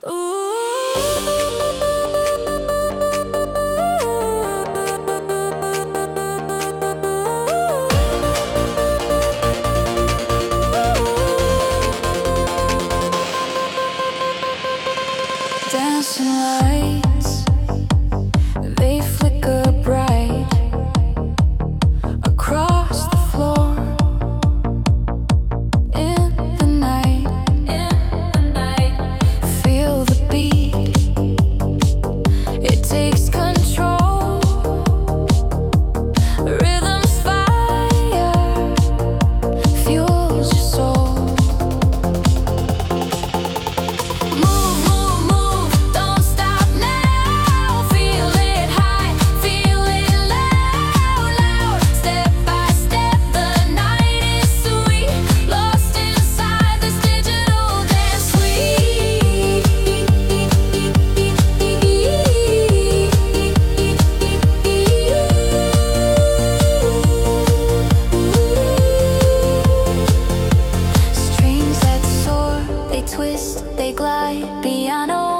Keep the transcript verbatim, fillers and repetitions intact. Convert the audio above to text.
Dancing lights, they flicker bright across the floor in the night. In the night, feel the beat. It takes control. Rhythm's fire fuels your soul. Move, move, move, don't stop now. Feel it high, feel it loud, loud. Step by step, the night is sweet. Lost inside this digital dance suite. Strings that soar, they twist, they glide. Piano